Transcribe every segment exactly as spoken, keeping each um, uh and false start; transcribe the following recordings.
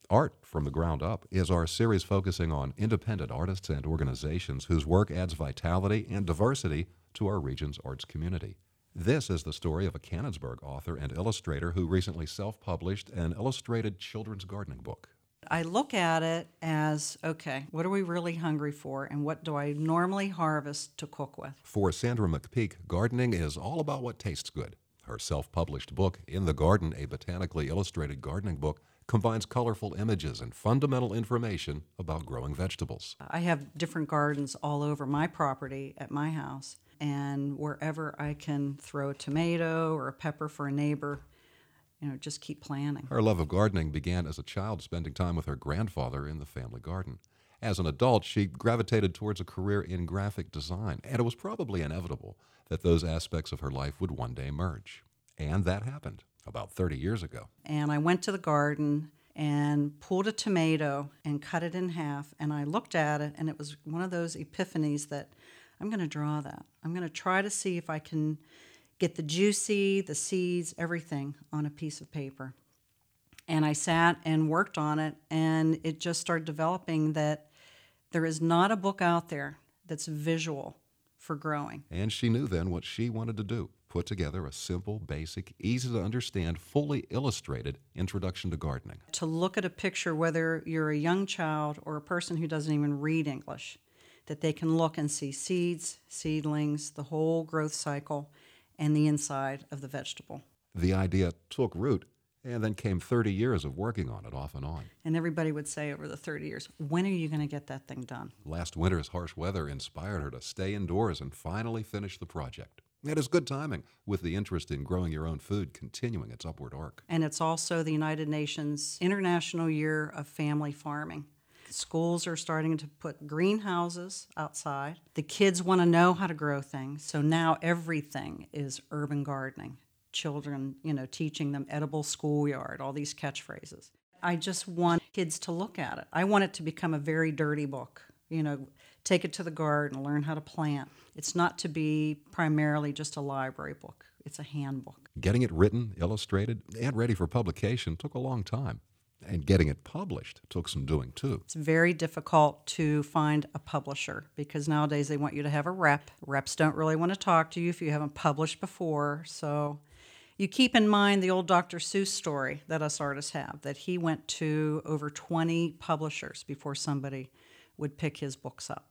Art from the Ground Up is our series focusing on independent artists and organizations whose work adds vitality and diversity to our region's arts community. This is the story of a Canonsburg author and illustrator who recently self-published an illustrated children's gardening book. I look at it as, okay, what are we really hungry for, and what do I normally harvest to cook with? For Sandra McPeak, gardening is all about what tastes good. Her self-published book, In the Garden, a botanically illustrated gardening book, combines colorful images and fundamental information about growing vegetables. I have different gardens all over my property at my house, and wherever I can throw a tomato or a pepper for a neighbor, you know, just keep planting. Her love of gardening began as a child spending time with her grandfather in the family garden. As an adult, she gravitated towards a career in graphic design, and it was probably inevitable that those aspects of her life would one day merge. And that happened about thirty years ago. And I went to the garden and pulled a tomato and cut it in half, and I looked at it, and it was one of those epiphanies that I'm going to draw that. I'm going to try to see if I can get the juicy, the seeds, everything on a piece of paper. And I sat and worked on it, and it just started developing that there is not a book out there that's visual for growing. And she knew then what she wanted to do. Put together a simple, basic, easy-to-understand, fully illustrated introduction to gardening. To look at a picture, whether you're a young child or a person who doesn't even read English, that they can look and see seeds, seedlings, the whole growth cycle, and the inside of the vegetable. The idea took root, and then came thirty years of working on it off and on. And everybody would say over the thirty years, when are you going to get that thing done? Last winter's harsh weather inspired her to stay indoors and finally finish the project. It is good timing, with the interest in growing your own food continuing its upward arc. And it's also the United Nations International Year of Family Farming. Schools are starting to put greenhouses outside. The kids want to know how to grow things, so now everything is urban gardening. Children, you know, teaching them edible schoolyard, all these catchphrases. I just want kids to look at it. I want it to become a very dirty book. You know, take it to the garden, learn how to plant. It's not to be primarily just a library book. It's a handbook. Getting it written, illustrated, and ready for publication took a long time. And getting it published took some doing, too. It's very difficult to find a publisher because nowadays they want you to have a rep. Reps don't really want to talk to you if you haven't published before. So you keep in mind the old Doctor Seuss story that us artists have, that he went to over twenty publishers before somebody would pick his books up.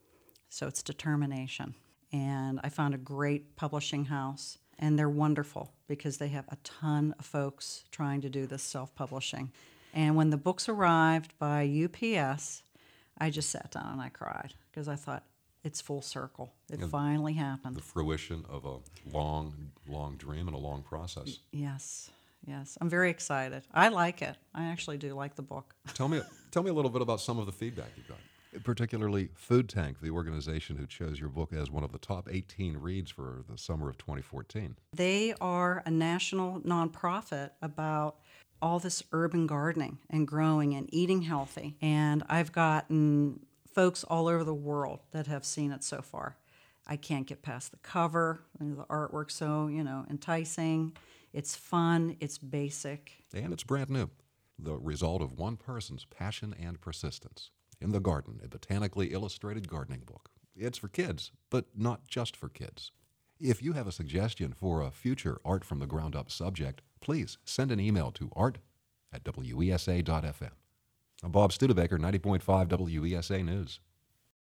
So it's determination. And I found a great publishing house, and they're wonderful because they have a ton of folks trying to do this self-publishing. And when the books arrived by U P S, I just sat down and I cried because I thought, it's full circle. It And finally happened. The fruition of a long, long dream and a long process. Yes, yes. I'm very excited. I like it. I actually do like the book. Tell me, tell me a little bit about some of the feedback you got. Particularly Food Tank, the organization who chose your book as one of the top eighteen reads for the summer of twenty fourteen. They are a national nonprofit about all this urban gardening and growing and eating healthy. And I've gotten folks all over the world that have seen it so far. I can't get past the cover, and the artwork's so, you know, enticing. It's fun, it's basic. And it's brand new. The result of one person's passion and persistence. In the Garden, a botanically illustrated gardening book. It's for kids, but not just for kids. If you have a suggestion for a future Art from the Ground Up subject, please send an email to art at W E S A dot F M. I'm Bob Studebaker, ninety point five W E S A News.